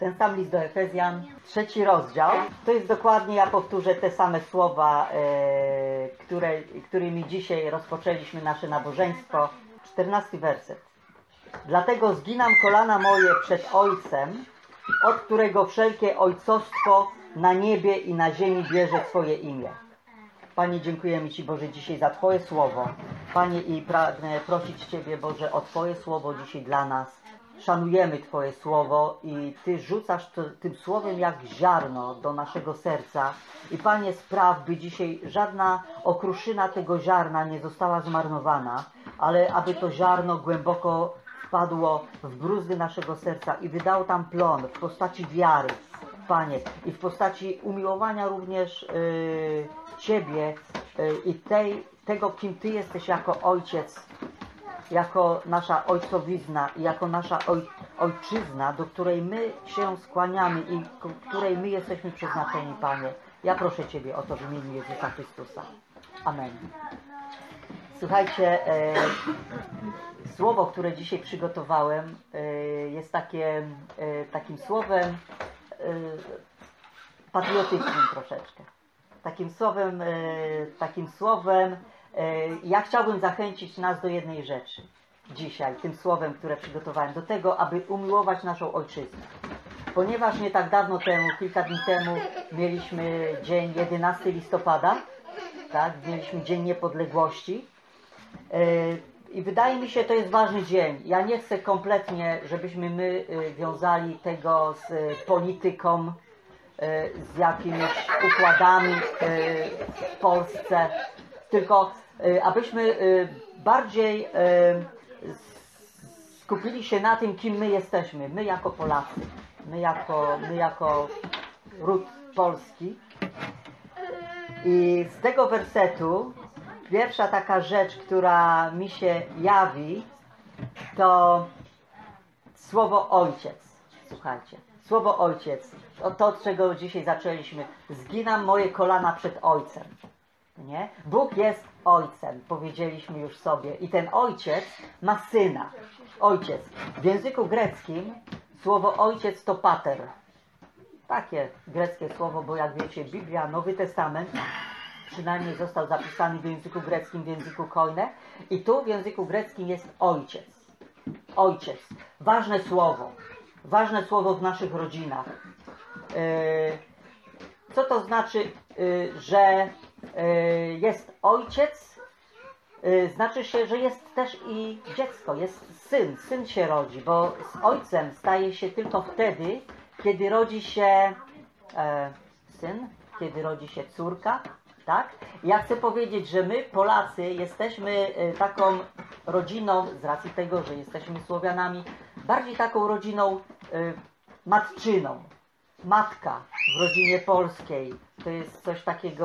Ten sam list do Efezjan, 3 rozdział. To jest dokładnie, ja powtórzę te same słowa, którymi dzisiaj rozpoczęliśmy nasze nabożeństwo. 14 werset. Dlatego zginam kolana moje przed Ojcem, od którego wszelkie ojcostwo na niebie i na ziemi bierze swoje imię. Panie, dziękujemy Ci, Boże, dzisiaj za Twoje słowo. Panie, i pragnę prosić Ciebie, Boże, o Twoje słowo dzisiaj dla nas. Szanujemy Twoje słowo i Ty rzucasz tym słowem jak ziarno do naszego serca. I Panie, spraw, by dzisiaj żadna okruszyna tego ziarna nie została zmarnowana, ale aby to ziarno głęboko wpadło w bruzdy naszego serca i wydało tam plon w postaci wiary, Panie, i w postaci umiłowania również Ciebie i tego, kim Ty jesteś jako Ojciec, jako nasza ojcowizna i jako nasza ojczyzna, do której my się skłaniamy i której my jesteśmy przeznaczeni, Panie. Ja proszę Ciebie o to w imieniu Jezusa Chrystusa. Amen. Słuchajcie, słowo, które dzisiaj przygotowałem, jest takim słowem patriotycznym troszeczkę. Takim słowem, ja chciałbym zachęcić nas do jednej rzeczy dzisiaj, tym słowem, które przygotowałem, do tego, aby umiłować naszą ojczyznę. Ponieważ nie tak dawno temu, kilka dni temu, mieliśmy dzień 11 listopada, tak? Mieliśmy Dzień Niepodległości. I wydaje mi się, to jest ważny dzień. Ja nie chcę kompletnie, żebyśmy my wiązali tego z polityką, z jakimiś układami w Polsce, tylko abyśmy bardziej skupili się na tym, kim my jesteśmy. My jako Polacy, my jako ród polski. I z tego wersetu pierwsza taka rzecz, która mi się jawi, to słowo Ojciec. Słuchajcie, słowo Ojciec. To, od czego dzisiaj zaczęliśmy. Zginam moje kolana przed Ojcem. Nie? Bóg jest Ojcem, powiedzieliśmy już sobie. I ten Ojciec ma Syna. Ojciec. W języku greckim słowo Ojciec to pater. Takie greckie słowo, bo jak wiecie, Biblia, Nowy Testament przynajmniej został zapisany w języku greckim, w języku Koine. I tu w języku greckim jest Ojciec. Ojciec. Ważne słowo. Ważne słowo w naszych rodzinach. Co to znaczy, że jest ojciec? Znaczy się, że jest też i dziecko, jest syn. Syn się rodzi, bo z ojcem staje się tylko wtedy, kiedy rodzi się syn, kiedy rodzi się córka. Tak? Ja chcę powiedzieć, że my, Polacy, jesteśmy taką rodziną, z racji tego, że jesteśmy Słowianami, bardziej taką rodziną matczyną. Matka w rodzinie polskiej to jest coś takiego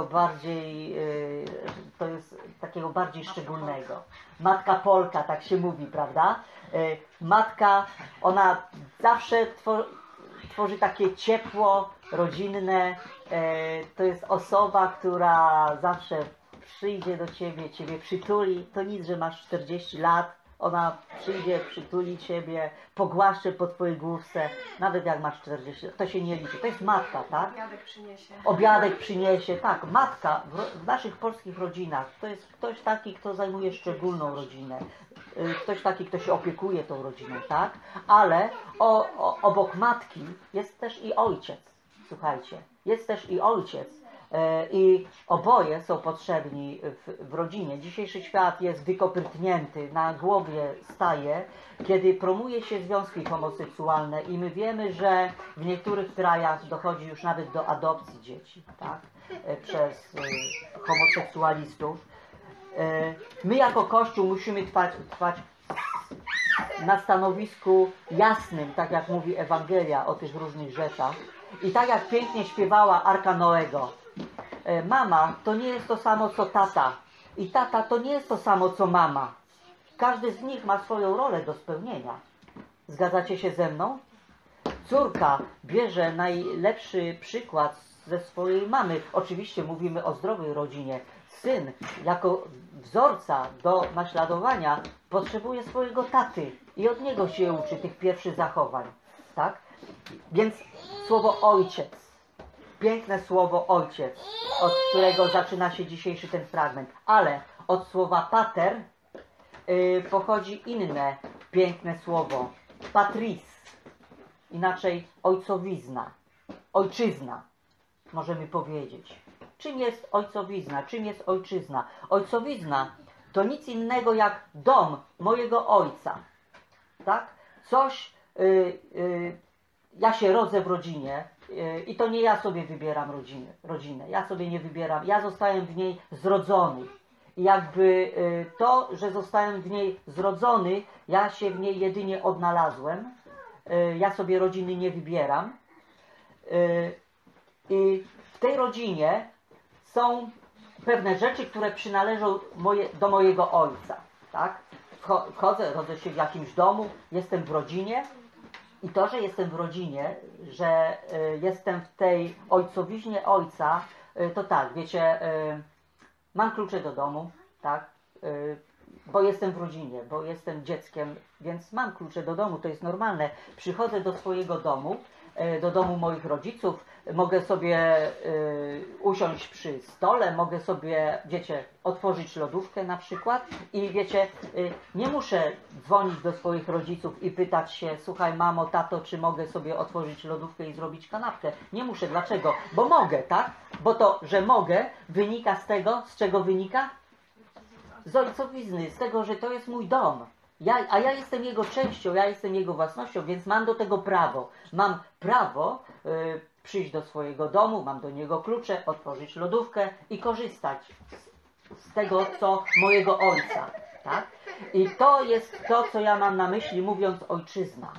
bardziej szczególnego. Matka Polka, tak się mówi, prawda? Matka, ona zawsze tworzy takie ciepło rodzinne. To jest osoba, która zawsze przyjdzie do Ciebie przytuli. To nic, że masz 40 lat. Ona przyjdzie, przytuli Ciebie, pogłaszcze po Twojej główce, nawet jak masz 40 lat. To się nie liczy. To jest matka, tak? Obiadek przyniesie. Obiadek przyniesie, tak. Matka w naszych polskich rodzinach to jest ktoś taki, kto zajmuje szczególną rodzinę. Ktoś taki, kto się opiekuje tą rodziną, tak? Ale obok matki jest też i ojciec. Słuchajcie, jest też i ojciec. I oboje są potrzebni w rodzinie. Dzisiejszy świat jest wykopytnięty, na głowie staje, kiedy promuje się związki homoseksualne i my wiemy, że w niektórych krajach dochodzi już nawet do adopcji dzieci, tak? Przez homoseksualistów. My jako Kościół musimy trwać na stanowisku jasnym, tak jak mówi Ewangelia o tych różnych rzeczach. I tak jak pięknie śpiewała Arka Noego, mama to nie jest to samo co tata i tata to nie jest to samo co mama. Każdy z nich ma swoją rolę do spełnienia. Zgadzacie się ze mną? Córka bierze najlepszy przykład ze swojej mamy. Oczywiście mówimy o zdrowej rodzinie. Syn jako wzorca do naśladowania potrzebuje swojego taty i od niego się uczy tych pierwszych zachowań. Tak? Więc słowo ojciec, piękne słowo ojciec, od którego zaczyna się dzisiejszy ten fragment, ale od słowa pater pochodzi inne piękne słowo, patris, inaczej ojcowizna, ojczyzna, możemy powiedzieć. Czym jest ojcowizna? Czym jest ojczyzna? Ojcowizna to nic innego jak dom mojego ojca. Tak? Coś, ja się rodzę w rodzinie i to nie ja sobie wybieram rodzinę. Ja sobie nie wybieram. Ja zostałem w niej zrodzony. I jakby to, że zostałem w niej zrodzony, ja się w niej jedynie odnalazłem. Ja sobie rodziny nie wybieram. I w tej rodzinie są pewne rzeczy, które przynależą do mojego ojca. Tak? Rodzę się w jakimś domu, jestem w rodzinie i to, że jestem w rodzinie, że jestem w tej ojcowiźnie ojca, to tak, wiecie, mam klucze do domu, tak, bo jestem w rodzinie, bo jestem dzieckiem, więc mam klucze do domu, to jest normalne. Przychodzę do swojego domu, do domu moich rodziców, mogę sobie usiąść przy stole, mogę sobie, wiecie, otworzyć lodówkę na przykład i wiecie, nie muszę dzwonić do swoich rodziców i pytać się, słuchaj mamo, tato, czy mogę sobie otworzyć lodówkę i zrobić kanapkę. Nie muszę, dlaczego? Bo mogę, tak? Bo to, że mogę, wynika z tego, z czego wynika? Z ojcowizny, z tego, że to jest mój dom. A ja jestem jego częścią, ja jestem jego własnością, więc mam do tego prawo. Mam prawo przyjść do swojego domu, mam do niego klucze, otworzyć lodówkę i korzystać z tego, co mojego ojca. Tak? I to jest to, co ja mam na myśli, mówiąc ojczyzna.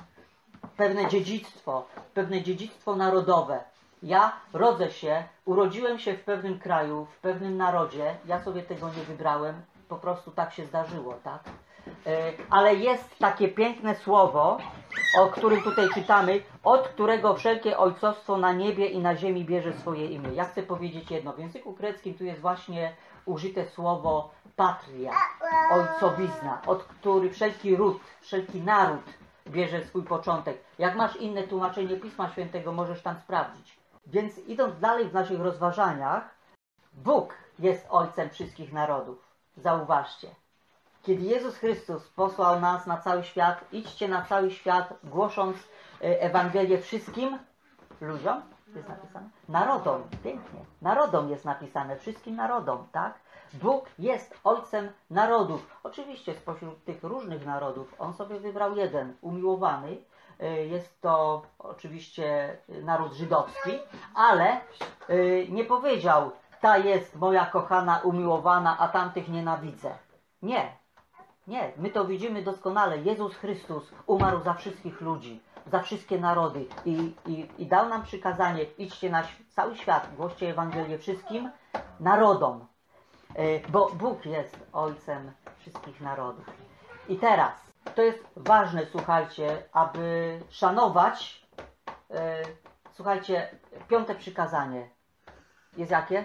Pewne dziedzictwo narodowe. Ja rodzę się, urodziłem się w pewnym kraju, w pewnym narodzie, ja sobie tego nie wybrałem, po prostu tak się zdarzyło, tak? Ale jest takie piękne słowo, o którym tutaj czytamy, od którego wszelkie ojcostwo na niebie i na ziemi bierze swoje imię. Ja chcę powiedzieć jedno, w języku greckim tu jest właśnie użyte słowo patria, ojcowizna, od której wszelki ród, wszelki naród bierze swój początek. Jak masz inne tłumaczenie Pisma Świętego, możesz tam sprawdzić. Więc idąc dalej w naszych rozważaniach, Bóg jest Ojcem wszystkich narodów. Zauważcie. Kiedy Jezus Chrystus posłał nas na cały świat, idźcie na cały świat, głosząc Ewangelię wszystkim ludziom, jest napisane? Narodom, pięknie. Narodom jest napisane, wszystkim narodom, tak? Bóg jest Ojcem narodów. Oczywiście spośród tych różnych narodów On sobie wybrał jeden, umiłowany. Jest to oczywiście naród żydowski, ale nie powiedział, ta jest moja kochana, umiłowana, a tamtych nienawidzę. Nie. Nie, my to widzimy doskonale. Jezus Chrystus umarł za wszystkich ludzi, za wszystkie narody i dał nam przykazanie, idźcie na cały świat, głoście Ewangelię wszystkim narodom, bo Bóg jest Ojcem wszystkich narodów. I teraz, to jest ważne, słuchajcie, aby szanować, słuchajcie, 5. przykazanie jest jakie?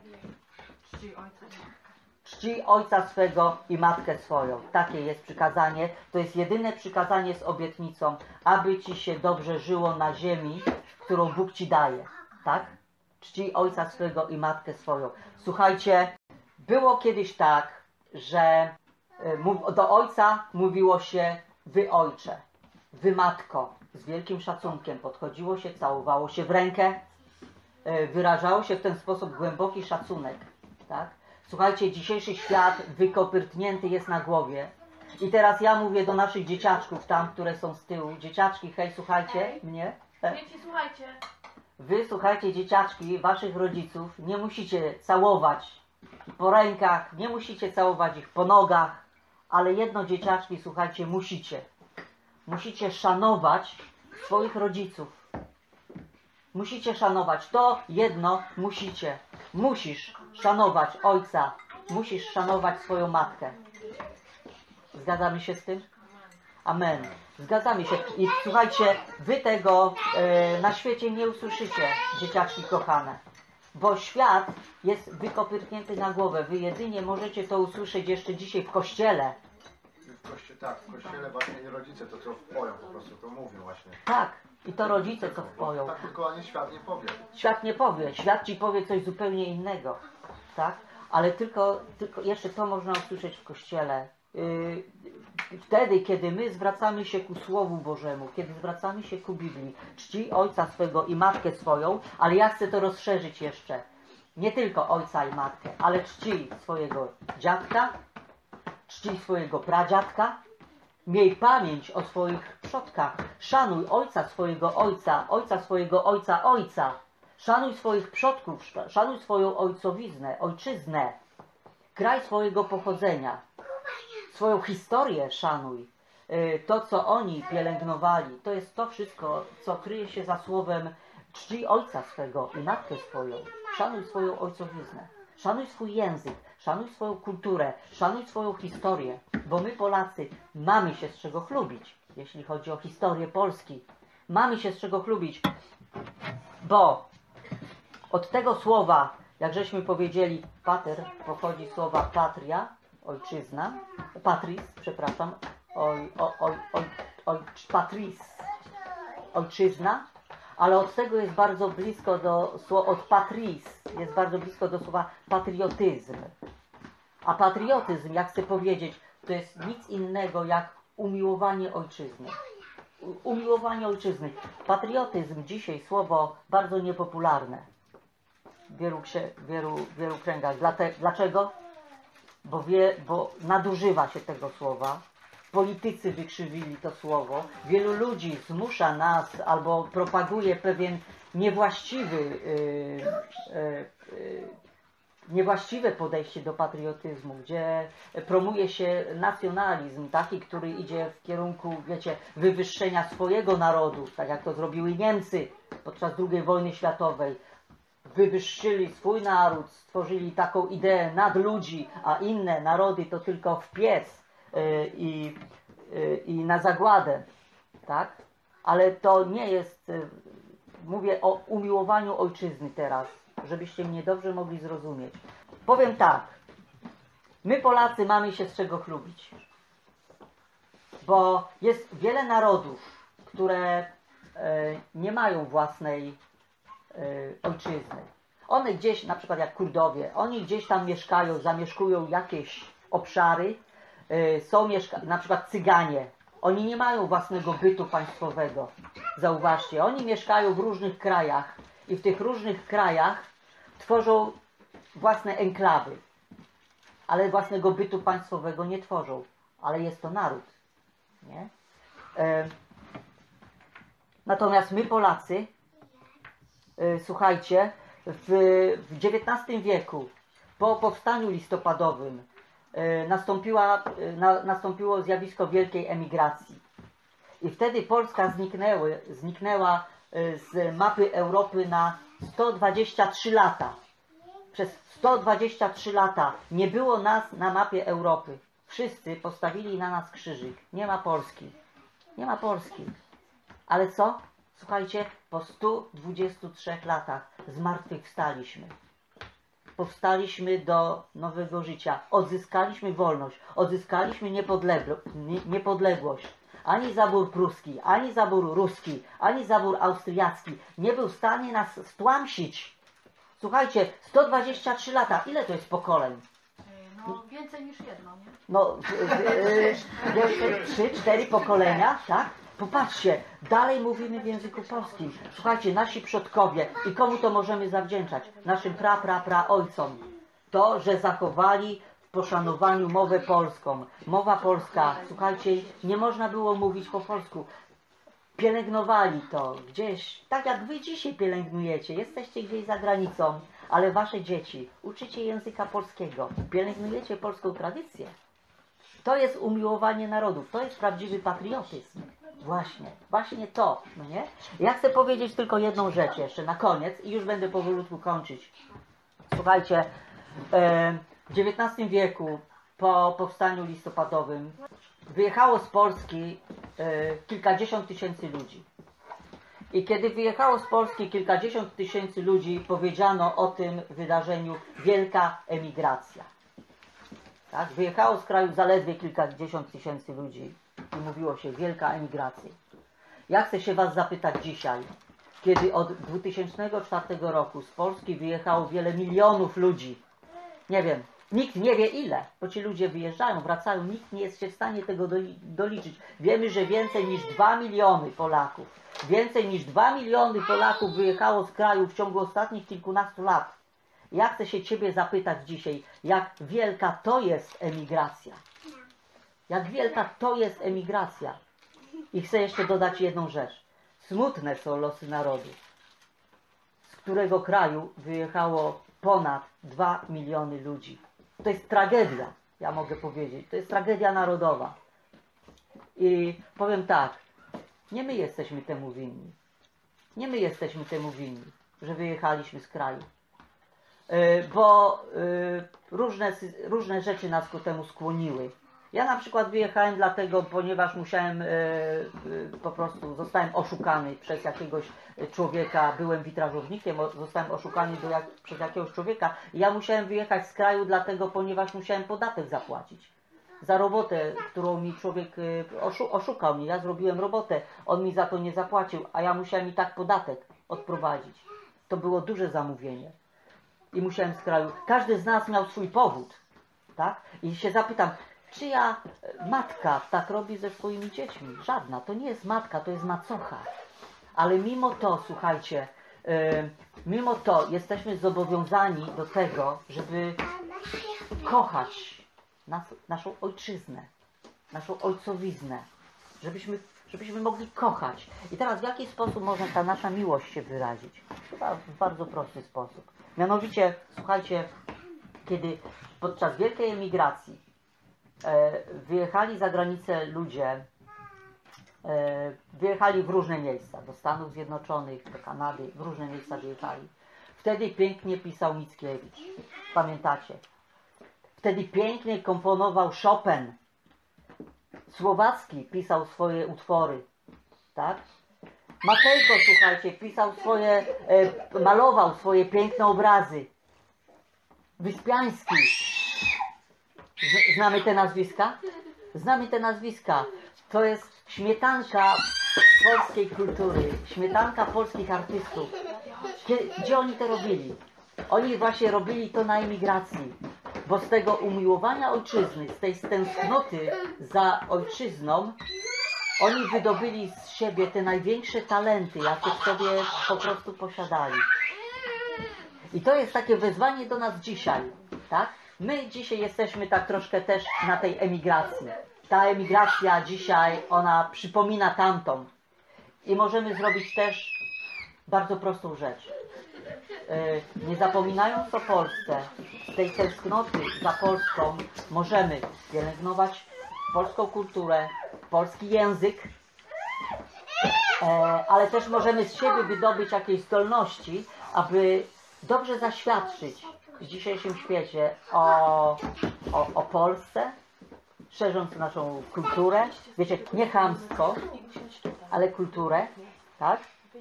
Czci ojca swego i matkę swoją. Takie jest przykazanie. To jest jedyne przykazanie z obietnicą, aby ci się dobrze żyło na ziemi, którą Bóg ci daje. Tak? Czci ojca swego i matkę swoją. Słuchajcie, było kiedyś tak, że do ojca mówiło się wy ojcze, wy matko. Z wielkim szacunkiem podchodziło się, całowało się w rękę. Wyrażało się w ten sposób głęboki szacunek. Tak? Słuchajcie, dzisiejszy świat wykopyrtnięty jest na głowie. I teraz ja mówię do naszych dzieciaczków tam, które są z tyłu. Dzieciaczki, hej, słuchajcie mnie. Dzieci, słuchajcie. Wy, słuchajcie, dzieciaczki, waszych rodziców, nie musicie całować po rękach, nie musicie całować ich po nogach, ale jedno, dzieciaczki, słuchajcie, musicie. Musicie szanować swoich rodziców. Musicie szanować. To jedno musicie. Musisz szanować ojca. Musisz szanować swoją matkę. Zgadzamy się z tym? Amen. Zgadzamy się. I słuchajcie, wy tego na świecie nie usłyszycie, dzieciaczki kochane. Bo świat jest wykopytnięty na głowę. Wy jedynie możecie to usłyszeć jeszcze dzisiaj w kościele. Tak, w kościele właśnie rodzice to co poją po prostu, to mówią właśnie. Tak, I to rodzice co wpoją. Tak tylko ani świat nie powie. Świat nie powie, świat ci powie coś zupełnie innego, tak? Ale tylko jeszcze to można usłyszeć w Kościele. Wtedy, kiedy my zwracamy się ku Słowu Bożemu, kiedy zwracamy się ku Biblii, czci ojca swego i matkę swoją, ale ja chcę to rozszerzyć jeszcze. Nie tylko ojca i matkę, ale czci swojego dziadka, czci swojego pradziadka, miej pamięć o swoich przodkach, szanuj ojca swojego ojca, szanuj swoich przodków, szanuj swoją ojcowiznę, ojczyznę, kraj swojego pochodzenia, swoją historię szanuj. To, co oni pielęgnowali, to jest to wszystko, co kryje się za słowem czci ojca swego i matkę swoją. Szanuj swoją ojcowiznę, szanuj swój język, szanuj swoją kulturę, szanuj swoją historię, bo my Polacy mamy się z czego chlubić, jeśli chodzi o historię Polski. Mamy się z czego chlubić, bo od tego słowa, jak żeśmy powiedzieli, pater, pochodzi z słowa patria, ojczyzna, patris, przepraszam, patris, ojczyzna, ale od tego jest bardzo blisko od patris, jest bardzo blisko do słowa patriotyzm. A patriotyzm, jak chcę powiedzieć, to jest nic innego jak umiłowanie ojczyzny. Umiłowanie ojczyzny. Patriotyzm dzisiaj słowo bardzo niepopularne w wielu kręgach. Dlaczego? Bo nadużywa się tego słowa. Politycy wykrzywili to słowo. Wielu ludzi zmusza nas albo propaguje pewien niewłaściwe podejście do patriotyzmu, gdzie promuje się nacjonalizm, taki, który idzie w kierunku, wiecie, wywyższenia swojego narodu, tak jak to zrobiły Niemcy podczas II wojny światowej. Wywyższyli swój naród, stworzyli taką ideę nadludzi, a inne narody to tylko w piec i na zagładę, tak? Ale to nie jest, mówię o umiłowaniu ojczyzny teraz, żebyście mnie dobrze mogli zrozumieć. Powiem tak, my Polacy mamy się z czego chlubić, bo jest wiele narodów, które nie mają własnej ojczyzny. One gdzieś, na przykład jak Kurdowie, oni gdzieś tam mieszkają, zamieszkują jakieś obszary, są na przykład Cyganie, oni nie mają własnego bytu państwowego. Zauważcie, oni mieszkają w różnych krajach i w tych różnych krajach tworzą własne enklawy, ale własnego bytu państwowego nie tworzą, ale jest to naród, nie? Natomiast my Polacy, słuchajcie, w XIX wieku, po powstaniu listopadowym, nastąpiło zjawisko wielkiej emigracji. I wtedy Polska zniknęła z mapy Europy na 123 lata. Przez 123 lata nie było nas na mapie Europy. Wszyscy postawili na nas krzyżyk. Nie ma Polski. Nie ma Polski. Ale co? Słuchajcie, po 123 latach zmartwychwstaliśmy. Powstaliśmy do nowego życia. Odzyskaliśmy wolność. Odzyskaliśmy niepodległość. Ani zabór pruski, ani zabór ruski, ani zabór austriacki nie był w stanie nas stłamsić. Słuchajcie, 123 lata. Ile to jest pokoleń? No więcej niż jedno, nie? No, jeszcze 3-4 pokolenia, tak? Popatrzcie, dalej mówimy w języku polskim. Słuchajcie, nasi przodkowie, i komu to możemy zawdzięczać? Naszym ojcom. To, że zachowali w poszanowaniu mowę polską. Mowa polska, słuchajcie, nie można było mówić po polsku. Pielęgnowali to gdzieś, tak jak wy dzisiaj pielęgnujecie. Jesteście gdzieś za granicą, ale wasze dzieci uczycie języka polskiego. Pielęgnujecie polską tradycję. To jest umiłowanie narodów. To jest prawdziwy patriotyzm. Właśnie to, no nie? Ja chcę powiedzieć tylko jedną rzecz jeszcze na koniec i już będę powolutku kończyć. Słuchajcie, w XIX wieku, po powstaniu listopadowym, wyjechało z Polski kilkadziesiąt tysięcy ludzi. I kiedy wyjechało z Polski kilkadziesiąt tysięcy ludzi, powiedziano o tym wydarzeniu wielka emigracja. Tak? Wyjechało z kraju zaledwie kilkadziesiąt tysięcy ludzi i mówiło się wielka emigracja. Ja chcę się was zapytać dzisiaj, kiedy od 2004 roku z Polski wyjechało wiele milionów ludzi. Nie wiem, nikt nie wie ile, bo ci ludzie wyjeżdżają, wracają, nikt nie jest się w stanie tego doliczyć. Wiemy, że więcej niż 2 miliony Polaków, więcej niż 2 miliony Polaków wyjechało z kraju w ciągu ostatnich kilkunastu lat. Ja chcę się ciebie zapytać dzisiaj, jak wielka to jest emigracja. Jak wielka to jest emigracja. I chcę jeszcze dodać jedną rzecz. Smutne są losy narodu, z którego kraju wyjechało ponad 2 miliony ludzi. To jest tragedia, ja mogę powiedzieć. To jest tragedia narodowa. I powiem tak, nie my jesteśmy temu winni. Nie my jesteśmy temu winni, że wyjechaliśmy z kraju. Bo różne rzeczy nas ku temu skłoniły. Ja na przykład wyjechałem dlatego, ponieważ musiałem, po prostu zostałem oszukany przez jakiegoś człowieka, byłem witrażownikiem, zostałem oszukany przez jakiegoś człowieka i ja musiałem wyjechać z kraju dlatego, ponieważ musiałem podatek zapłacić. Za robotę, którą mi człowiek oszukał mnie, ja zrobiłem robotę, on mi za to nie zapłacił, a ja musiałem i tak podatek odprowadzić. To było duże zamówienie. I musiałem z kraju. Każdy z nas miał swój powód, tak? I się zapytam, czyja matka tak robi ze swoimi dziećmi? Żadna. To nie jest matka, to jest macocha. Ale mimo to, słuchajcie, mimo to jesteśmy zobowiązani do tego, żeby kochać naszą ojczyznę, naszą ojcowiznę, żebyśmy mogli kochać. I teraz w jaki sposób może ta nasza miłość się wyrazić? Chyba w bardzo prosty sposób. Mianowicie, słuchajcie, kiedy podczas wielkiej emigracji wyjechali za granicę ludzie, wyjechali w różne miejsca, do Stanów Zjednoczonych, do Kanady, w różne miejsca wyjechali. Wtedy pięknie pisał Mickiewicz, pamiętacie? Wtedy pięknie komponował Chopin. Słowacki pisał swoje utwory, tak? Matejko, słuchajcie, pisał malował swoje piękne obrazy. Wyspiański. Znamy te nazwiska? Znamy te nazwiska. To jest śmietanka polskiej kultury, śmietanka polskich artystów. Gdzie oni to robili? Oni właśnie robili to na emigracji. Bo z tego umiłowania ojczyzny, z tej tęsknoty za ojczyzną, oni wydobyli z siebie te największe talenty, jakie w sobie po prostu posiadali. I to jest takie wezwanie do nas dzisiaj, tak? My dzisiaj jesteśmy tak troszkę też na tej emigracji. Ta emigracja dzisiaj, ona przypomina tamtą. I możemy zrobić też bardzo prostą rzecz. Nie zapominając o Polsce, z tej tęsknoty za Polską, możemy pielęgnować polską kulturę, polski język, ale też możemy z siebie wydobyć jakieś zdolności, aby dobrze zaświadczyć w dzisiejszym świecie o Polsce, szerząc naszą kulturę, wiecie, nie chamstwo, ale kulturę, tak?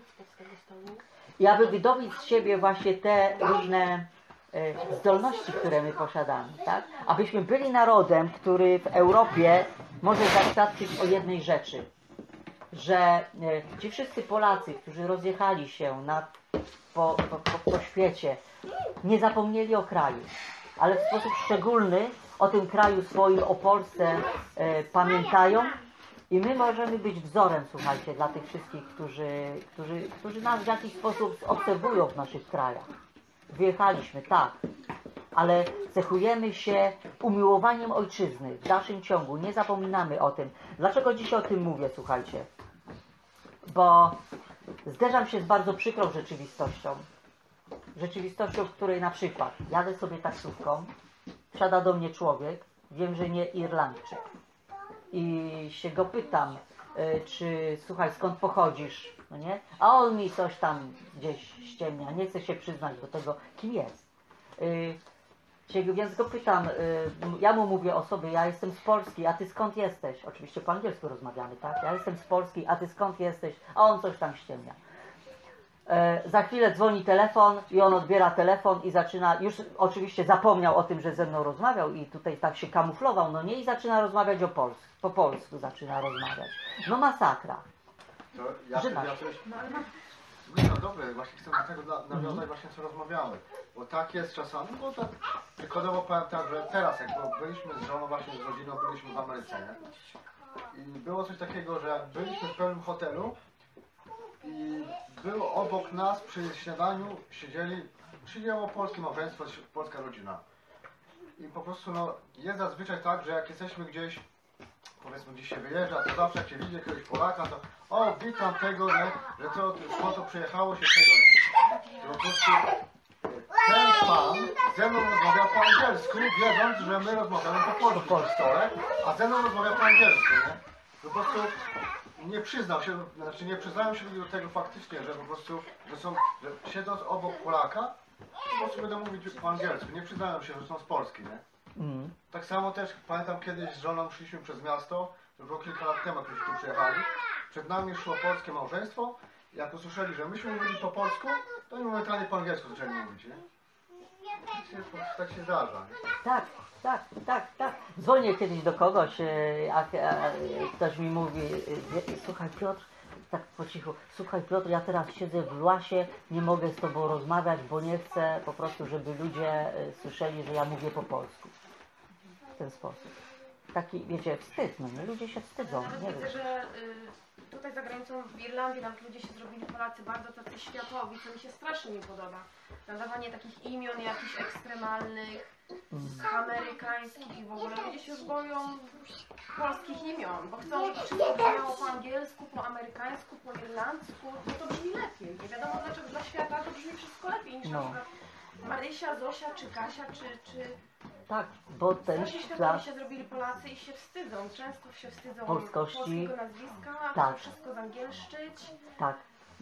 I aby wydobyć z siebie właśnie te różne zdolności, które my posiadamy, tak? Abyśmy byli narodem, który w Europie może zaświadczyć o jednej rzeczy, że ci wszyscy Polacy, którzy rozjechali się po świecie, nie zapomnieli o kraju, ale w sposób szczególny o tym kraju swoim, o Polsce pamiętają i my możemy być wzorem, słuchajcie, dla tych wszystkich, którzy nas w jakiś sposób obserwują w naszych krajach. Wyjechaliśmy, tak, ale cechujemy się umiłowaniem ojczyzny w dalszym ciągu, nie zapominamy o tym. Dlaczego dzisiaj o tym mówię, słuchajcie? Bo zderzam się z bardzo przykrą rzeczywistością. Rzeczywistością, w której na przykład jadę sobie taksówką, wsiada do mnie człowiek, wiem, że nie Irlandczyk. I się go pytam, czy słuchaj, skąd pochodzisz, no nie? A on mi coś tam gdzieś ściemnia, nie chce się przyznać do tego, kim jest. Więc go pytam, ja mu mówię o sobie, ja jestem z Polski, a ty skąd jesteś? Oczywiście po angielsku rozmawiamy, tak? Ja jestem z Polski, a ty skąd jesteś? A on coś tam ściemnia. Za chwilę dzwoni telefon i on odbiera telefon i zaczyna, już oczywiście zapomniał o tym, że ze mną rozmawiał i tutaj tak się kamuflował, no nie, i zaczyna rozmawiać po polsku zaczyna rozmawiać. No masakra. To ja Że nasz. coś... No ale mam... Nie, no dobre, właśnie chcę do tego nawiązać właśnie co rozmawiamy. Bo tak jest czasami, bo tak przykładowo powiem tak, że teraz jak byliśmy z żoną właśnie z rodziną, byliśmy w Ameryce, nie? I było coś takiego, że jak byliśmy w pewnym hotelu i było obok nas przy śniadaniu siedziało polskie małżeństwo, polska rodzina. I po prostu no, jest zazwyczaj tak, że jak jesteśmy gdzieś, powiedzmy gdzieś się wyjeżdża, to zawsze jak się widzi jakiegoś Polaka, to o, witam tego, nie? Że to przyjechało się tego, nie? To po prostu ten pan ze mną rozmawia po angielsku, wiedząc, że my rozmawiamy po polsku w stole, a ze mną rozmawia po angielsku, nie? Po prostu nie przyznał się, znaczy nie przyznają się do tego faktycznie, że po prostu, że siedząc obok Polaka, po prostu będą mówić po angielsku, nie przyznają się, że są z Polski, nie? Tak samo też pamiętam kiedyś z żoną szliśmy przez miasto, to było kilka lat temu, jak tu przyjechali. Przed nami szło polskie małżeństwo. Jak usłyszeli, że myśmy mówili po polsku, to oni momentalnie po angielsku zaczęli mówić, nie? Tak się zdarza, nie? Tak. Dzwonię kiedyś do kogoś, a ktoś mi mówi, słuchaj Piotr, tak po cichu, słuchaj Piotr, ja teraz siedzę w lasie, nie mogę z tobą rozmawiać, bo nie chcę po prostu, żeby ludzie słyszeli, że ja mówię po polsku. W ten sposób. Taki, wiecie, wstyd, no nie? Ludzie się wstydzą, Nawet nie widzę, wiem. że tutaj za granicą w Irlandii nawet ludzie się zrobili Polacy bardzo tacy światowi, co mi się strasznie nie podoba. Nadawanie takich imion jakichś ekstremalnych, amerykańskich i w ogóle ludzie się już boją polskich imion, bo chcą, żeby wszystko brzmiało po angielsku, po amerykańsku, po irlandzku, bo to brzmi lepiej. Nie wiadomo dlaczego dla świata to brzmi wszystko lepiej niż na przykład Marysia, Zosia czy Kasia, czy... Tak, bo ten Strasznie światowi się zrobili Polacy i się wstydzą. Często się wstydzą polskości. polskiego nazwiska, Tak. wszystko zangielszczyć. Tak.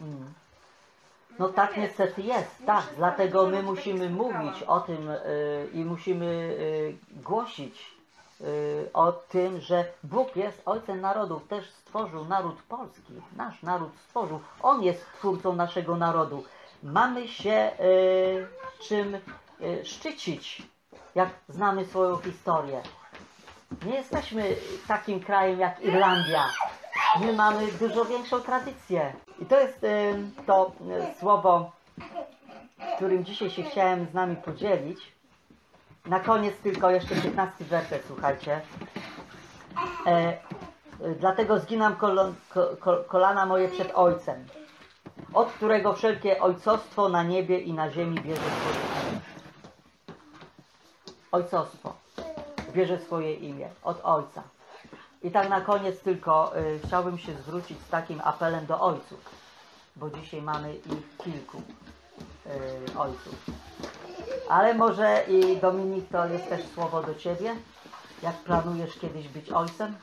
No tak niestety jest, tak. Dlatego my musimy mówić o tym i musimy głosić o tym, że Bóg jest Ojcem narodów, też stworzył naród polski, nasz naród stworzył. On jest twórcą naszego narodu. Mamy się czym szczycić, jak znamy swoją historię. Nie jesteśmy takim krajem jak Irlandia. My mamy dużo większą tradycję. I to jest to słowo, którym dzisiaj się chciałem z nami podzielić. Na koniec tylko jeszcze 15 werset, słuchajcie. Dlatego zginam kolana moje przed Ojcem, od którego wszelkie ojcostwo na niebie i na ziemi bierze swoje imię. Ojcostwo bierze swoje imię od Ojca. I tak na koniec tylko chciałbym się zwrócić z takim apelem do ojców, bo dzisiaj mamy ich kilku ojców. Ale może i Dominik, to jest też słowo do Ciebie. Jak planujesz kiedyś być ojcem,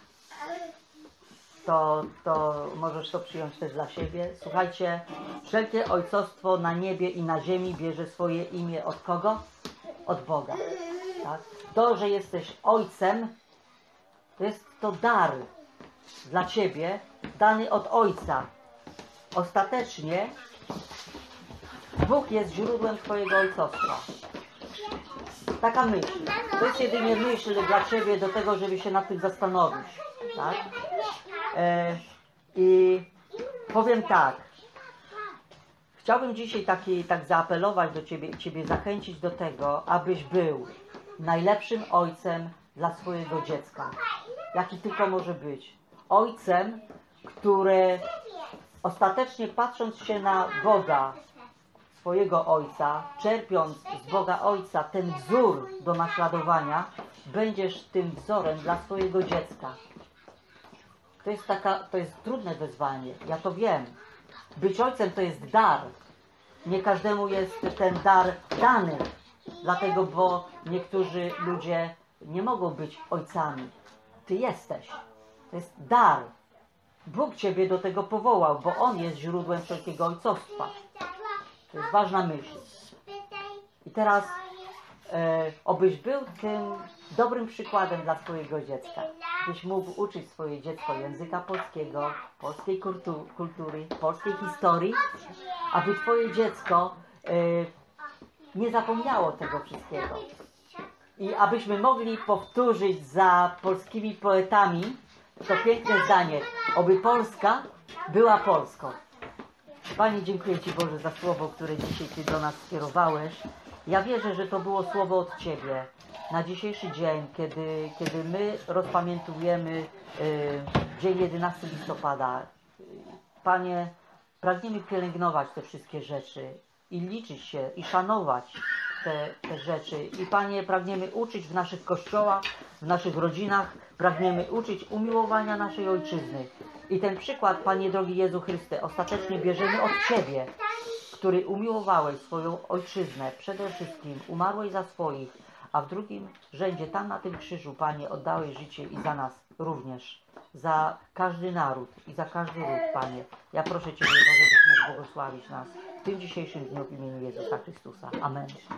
to możesz to przyjąć też dla siebie. Słuchajcie, wszelkie ojcostwo na niebie i na ziemi bierze swoje imię od kogo? Od Boga. Tak? To, że jesteś ojcem, to jest to dar dla Ciebie, dany od Ojca. Ostatecznie Bóg jest źródłem Twojego ojcostwa. Taka myśl. To jest jedynie myśl dla Ciebie do tego, żeby się nad tym zastanowić. Tak? I powiem tak. Chciałbym dzisiaj tak zaapelować do Ciebie zachęcić do tego, abyś był najlepszym ojcem dla swojego dziecka. Jaki tylko może być. Ojcem, który ostatecznie patrząc się na Boga, swojego Ojca, czerpiąc z Boga Ojca ten wzór do naśladowania, będziesz tym wzorem dla swojego dziecka. To jest trudne wyzwanie, ja to wiem. Być ojcem to jest dar. Nie każdemu jest ten dar dany. Dlatego, bo niektórzy ludzie nie mogą być ojcami. Ty jesteś. To jest dar. Bóg Ciebie do tego powołał, bo On jest źródłem wszelkiego ojcostwa. To jest ważna myśl. I teraz obyś był tym dobrym przykładem dla swojego dziecka. Byś mógł uczyć swoje dziecko języka polskiego, polskiej kultury, polskiej historii, aby Twoje dziecko nie zapomniało tego wszystkiego. I abyśmy mogli powtórzyć za polskimi poetami to piękne zdanie. Oby Polska była Polską. Panie, dziękuję Ci Boże za słowo, które dzisiaj Ty do nas skierowałeś. Ja wierzę, że to było słowo od Ciebie na dzisiejszy dzień, kiedy my rozpamiętujemy dzień 11 listopada. Panie, pragniemy pielęgnować te wszystkie rzeczy i liczyć się i szanować te rzeczy. I Panie, pragniemy uczyć w naszych kościołach, w naszych rodzinach, pragniemy uczyć umiłowania naszej Ojczyzny. I ten przykład, Panie drogi Jezu Chryste, ostatecznie bierzemy od Ciebie, który umiłowałeś swoją Ojczyznę, przede wszystkim umarłeś za swoich, a w drugim rzędzie tam na tym krzyżu, Panie, oddałeś życie i za nas również, za każdy naród i za każdy ród, Panie. Ja proszę Ciebie, Boże, byś mógł błogosławić nas w tym dzisiejszym dniu w imieniu Jezusa Chrystusa. Amen.